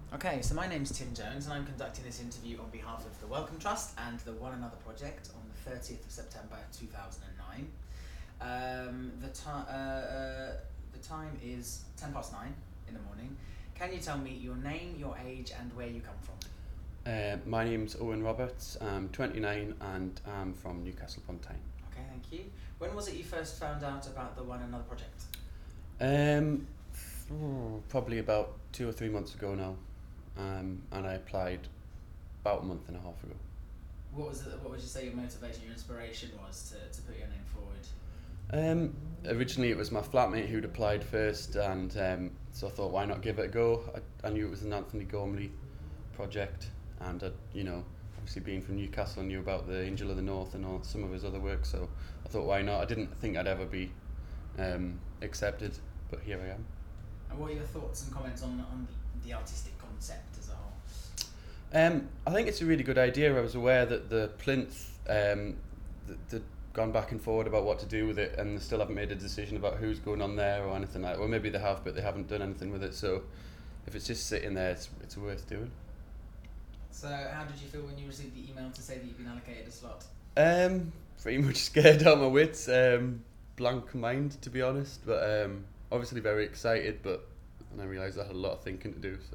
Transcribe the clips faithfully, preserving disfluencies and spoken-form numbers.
Okay, so my name's Tim Jones and I'm conducting this interview on behalf of the Wellcome Trust and the One Another Project on the thirtieth of September two thousand nine. Um, the, ti- uh, uh, the time is ten past nine in the morning. Can you tell me your name, your age and where you come from? Uh, my name's Owen Roberts, I'm twenty-nine and I'm from Newcastle upon Tyne. Okay, thank you. When was it you first found out about the One Another Project? Um, oh, probably about two or three months ago now, um, and I applied about a month and a half ago. What was it, what would you say your motivation, your inspiration was to, to put your name forward? Um, originally it was my flatmate who'd applied first, and um, so I thought, why not give it a go? I, I knew it was an Anthony Gormley project, and I'd, you know, obviously being from Newcastle, I knew about the Angel of the North and all some of his other work, so I thought, why not? I didn't think I'd ever be um, accepted, but here I am. And what are your thoughts and comments on, on the artistic concept as a whole? Um, I think it's a really good idea. I was aware that the plinth, um, th- they'd gone back and forward about what to do with it, and they still haven't made a decision about who's going on there or anything like that. Well, maybe they have, but they haven't done anything with it. So if it's just sitting there, it's, it's worth doing. So how did you feel when you received the email to say that you've been allocated a slot? Um, pretty much scared out of my wits, um, blank mind to be honest, but um, obviously very excited, but and I realised I had a lot of thinking to do. So.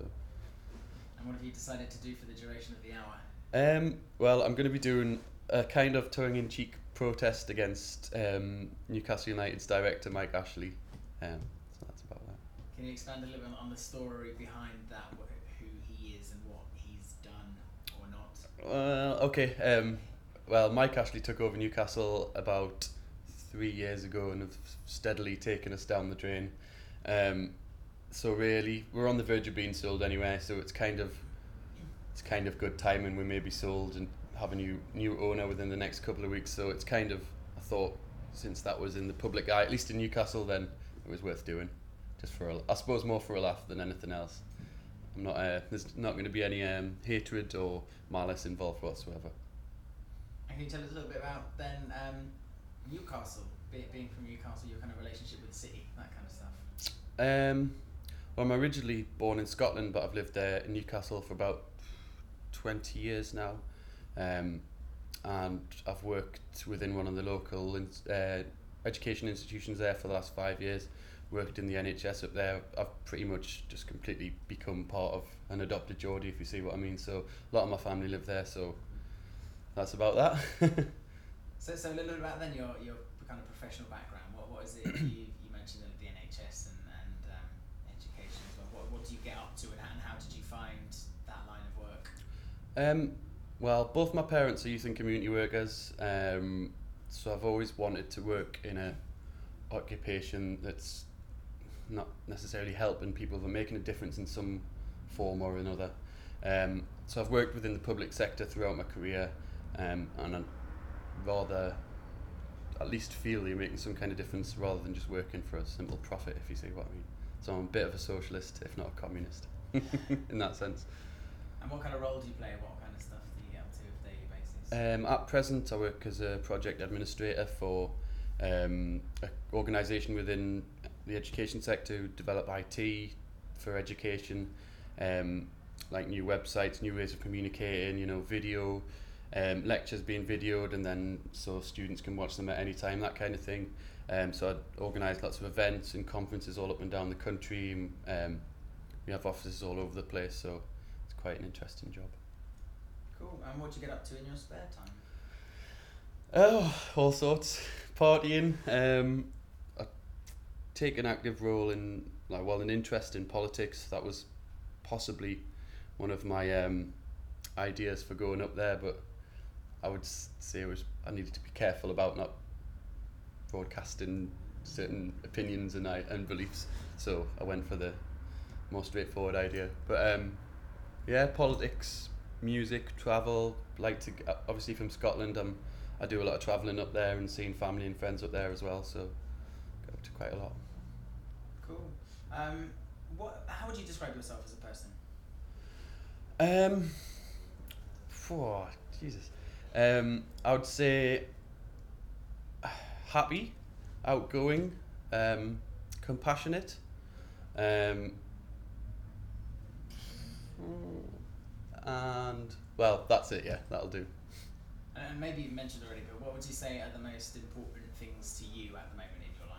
And what have you decided to do for the duration of the hour? Um, well, I'm going to be doing a kind of tongue-in-cheek protest against um, Newcastle United's director Mike Ashley. Um, so that's about that. Can you expand a little bit on the story behind that, wh- who he is and what he's done or not? Well, okay. Um, well, Mike Ashley took over Newcastle about three years ago and have steadily taken us down the drain. Um, so really, we're on the verge of being sold anyway. So it's kind of it's kind of good timing. We may be sold and have a new new owner within the next couple of weeks. So it's kind of, I thought, since that was in the public eye, at least in Newcastle, then it was worth doing, just for a, I suppose more for a laugh than anything else. I'm not. Uh, there's not going to be any um, hatred or malice involved whatsoever. And can you tell us a little bit about then um, Newcastle, be, being from Newcastle, your kind of relationship with the city, that kind of stuff? Um, well, I'm originally born in Scotland, but I've lived there in Newcastle for about twenty years now, um, and I've worked within one of the local in, uh, education institutions there for the last five years. Worked in the N H S up there. I've pretty much just completely become part of an adopted Geordie, if you see what I mean. So a lot of my family live there, so that's about that. So, so a little bit about then your, your kind of professional background. What what is it you, you mentioned the, the N H S and, and um, education as well. What, what do you get up to and how, and how did you find that line of work? Um, well, both my parents are youth and community workers, um, so I've always wanted to work in a occupation that's not necessarily helping people, but making a difference in some form or another. Um, so I've worked within the public sector throughout my career, um, and I'd rather at least feel you're making some kind of difference rather than just working for a simple profit, if you see what I mean. So I'm a bit of a socialist, if not a communist, in that sense. And what kind of role do you play? What kind of stuff do you get up to on a daily basis? Um, at present, I work as a project administrator for um, an organisation within the education sector who develop I T for education, um, like new websites, new ways of communicating, you know, video, um, lectures being videoed, and then so students can watch them at any time, that kind of thing. Um, so I organise lots of events and conferences all up and down the country. Um, we have offices all over the place, so it's quite an interesting job. Cool. And what do you get up to in your spare time? Oh, all sorts. Partying. Um, I take an active role in, like, well, an interest in politics. That was possibly one of my um, ideas for going up there, but I would say it was I needed to be careful about not broadcasting certain opinions and I, and beliefs. So I went for the more straightforward idea. But um, yeah, politics, music, travel. Like to obviously from Scotland. I'm I do a lot of travelling up there and seeing family and friends up there as well, so go up to quite a lot. Cool. Um, what? How would you describe yourself as a person? Um, oh, Jesus. Um, I would say happy, outgoing, um, compassionate. Um, And well, that's it. Yeah, that'll do. And maybe you mentioned already, but what would you say are the most important things to you at the moment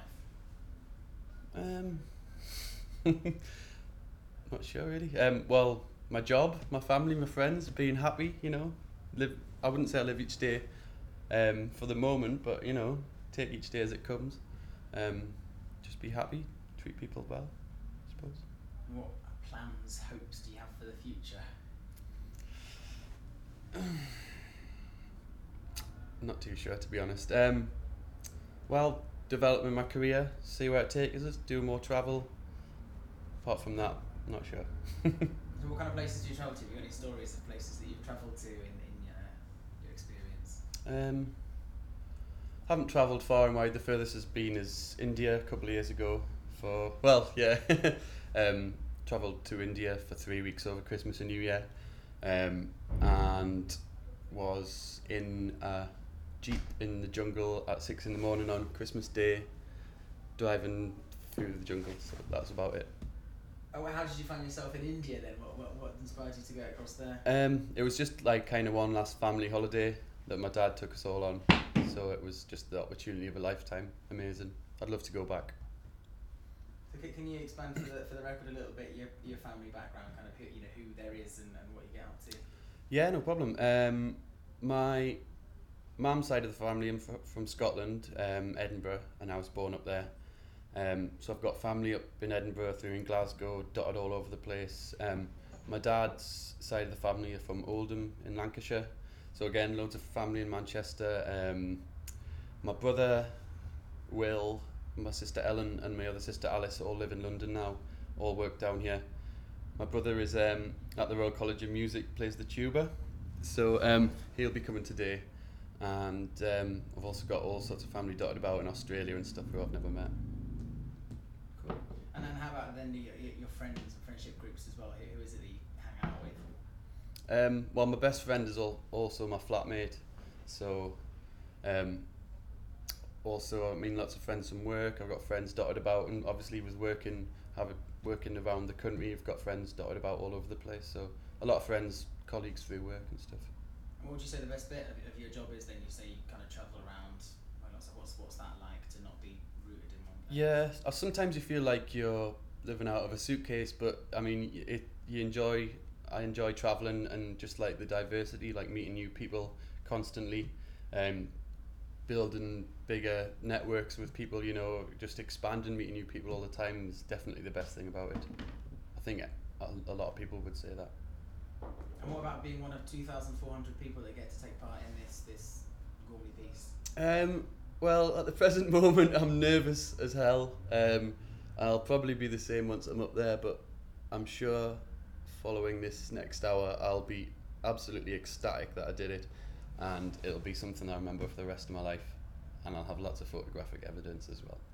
in your life? Um, not sure really. Um, well, my job, my family, my friends, being happy. You know, live. I wouldn't say I live each day, um, for the moment, but you know, take each day as it comes. Um, just be happy, treat people well, I suppose. What plans, hopes do you have for the future? Not too sure, to be honest. Um, well, developing my career, see where it takes us, do more travel. Apart from that, not sure. So what kind of places do you travel to? Have you got any stories of places that you've travelled to in, in uh, your experience? Um, haven't travelled far and wide. The furthest has been is India a couple of years ago. For well, yeah, um, travelled to India for three weeks over Christmas and New Year, um, and was in a jeep in the jungle at six in the morning on Christmas Day, driving through the jungle. So that's about it. Oh, well, how did you find yourself in India then? What what, what inspired you to go across there? Um, it was just like kind of one last family holiday that my dad took us all on. So it was just the opportunity of a lifetime. Amazing. I'd love to go back. So can, can you expand for the for the record a little bit your your family background, kind of who you know who there is and, and what you get up to? Yeah, no problem. Um, my mum's side of the family, I'm fr- from Scotland, um, Edinburgh, and I was born up there. Um, so I've got family up in Edinburgh, through in Glasgow, dotted all over the place. Um, my dad's side of the family are from Oldham in Lancashire. So again, loads of family in Manchester. Um, my brother, Will, my sister Ellen, and my other sister Alice all live in London now, all work down here. My brother is um, at the Royal College of Music, plays the tuba. So um, he'll be coming today. And um, I've also got all sorts of family dotted about in Australia and stuff who I've never met. Cool. And then how about then your, your your friends and friendship groups as well? Who, who is it that you hang out with? Um, well, my best friend is al- also my flatmate. So um, also, I mean, lots of friends from work. I've got friends dotted about, and obviously with working, have a, working around the country, I've got friends dotted about all over the place. So a lot of friends, colleagues through work and stuff. And what would you say the best bit of, of your job is then? You say you kind of travel around. Well, so what's what's that like to not be rooted in one place? Yeah, uh, sometimes you feel like you're living out of a suitcase, but I mean, y- it you enjoy. I enjoy traveling and just like the diversity, like meeting new people constantly, um, building bigger networks with people. You know, just expanding, meeting new people all the time is definitely the best thing about it. I think a, a lot of people would say that. And what about being one of two thousand four hundred people that get to take part in this this Gormley piece? Um, well, at the present moment, I'm nervous as hell. Um, I'll probably be the same once I'm up there, but I'm sure following this next hour, I'll be absolutely ecstatic that I did it, and it'll be something I remember for the rest of my life, and I'll have lots of photographic evidence as well.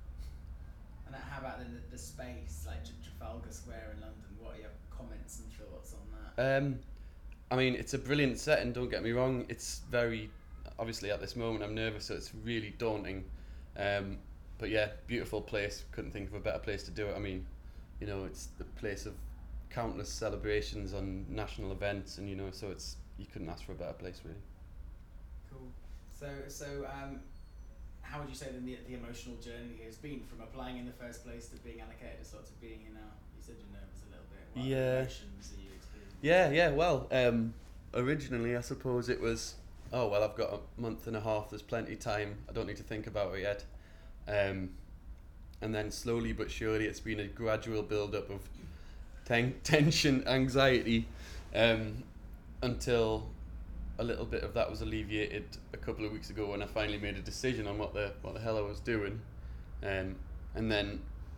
And how about then the, the space, like Trafalgar Square in London? What are your comments and thoughts on that? Um, I mean, it's a brilliant setting, don't get me wrong. It's very, obviously at this moment I'm nervous, so it's really daunting. Um, but yeah, beautiful place. Couldn't think of a better place to do it. I mean, you know, it's the place of countless celebrations on national events, and you know, so it's you couldn't ask for a better place, really. Cool. So so um, how would you say then the, the emotional journey has been from applying in the first place to being allocated to sort of being here now? You said you're nervous a little bit. What Yeah. emotions are you experiencing? Yeah, yeah. Well, um, originally I suppose it was, oh well, I've got a month and a half. There's plenty of time. I don't need to think about it yet. Um, and then slowly but surely, it's been a gradual build-up of ten- tension, anxiety, um, until a little bit of that was alleviated a couple of weeks ago when I finally made a decision on what the what the hell I was doing, um, and then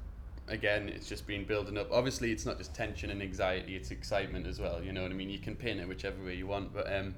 again it's just been building up. Obviously, it's not just tension and anxiety; it's excitement as well. You know what I mean? You can pin it whichever way you want, but um,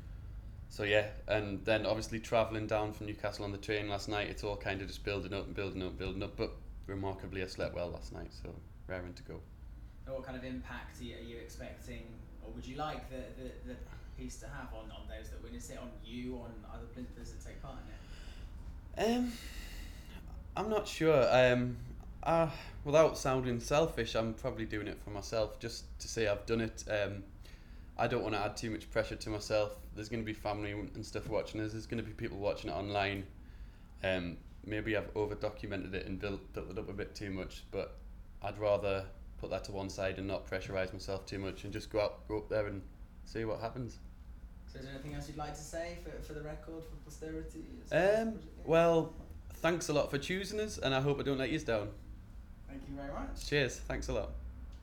so yeah, and then obviously travelling down from Newcastle on the train last night, it's all kind of just building up and building up, and building up. But remarkably, I slept well last night, so raring to go. And what kind of impact are you, are you expecting, or would you like the, the, the piece to have on, on those that witness it, on you, on other plinthers that take part in it? Um, I'm not sure. Um, Uh, without sounding selfish, I'm probably doing it for myself, just to say I've done it. Um, I don't want to add too much pressure to myself. There's going to be family and stuff watching us. There's going to be people watching it online. Um, maybe I've over documented it and built built it up a bit too much, but I'd rather put that to one side and not pressurise myself too much and just go out, go up there and see what happens. So is there anything else you'd like to say for, for the record, for posterity? Um, well, thanks a lot for choosing us, and I hope I don't let you down. Thank you very much. Cheers, thanks a lot.